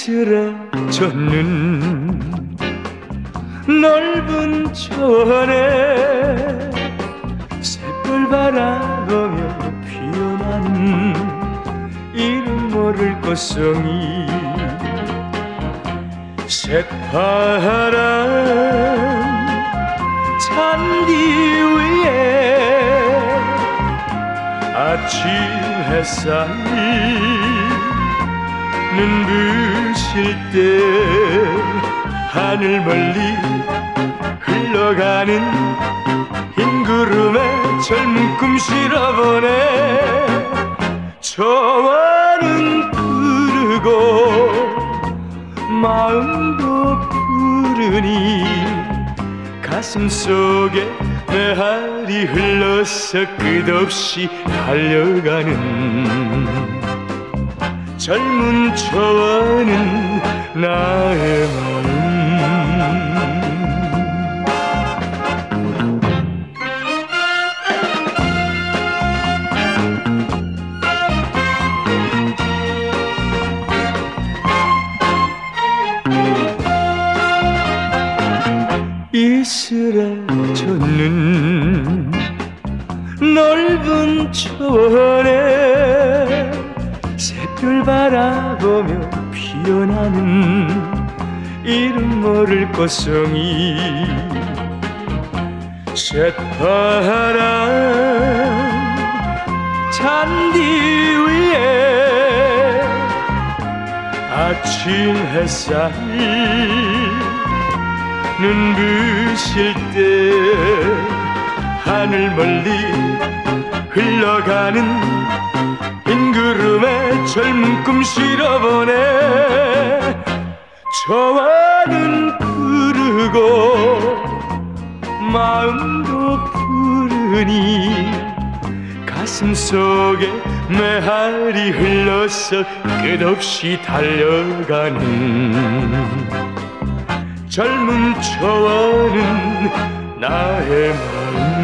이스라졌는 넓은 초원에 새별 바라보며 피어나는 이름 모를 꽃송이 새파란 잔디 위에 아침 햇살이 눈부실 때 하늘 멀리 흘러가는 흰 구름에 젊은 꿈 실어보네. 저와는 푸르고 마음도 푸르니 가슴 속에 메아리 흘러서 끝없이 달려가는 젊은 저와는 나의 마음. 이스라졌는 넓은 초원에 새별 바라보며 피어나는 이름 모를 꽃송이 새파란 잔디 위에 아침 햇살이 눈부실 때 하늘 멀리 흘러가는 흰 구름에 젊은 꿈 실어보네. 저와는 푸르고 마음도 푸르니 가슴 속에 메아리 흘러서 끝없이 달려가는 젊은 저와는 나의 마음.